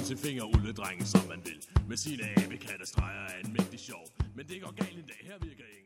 til fingerulledrengen, som man vil. Med sine abekatterstreger er en mægtig sjov. Men det går galt en dag, her virker ingen.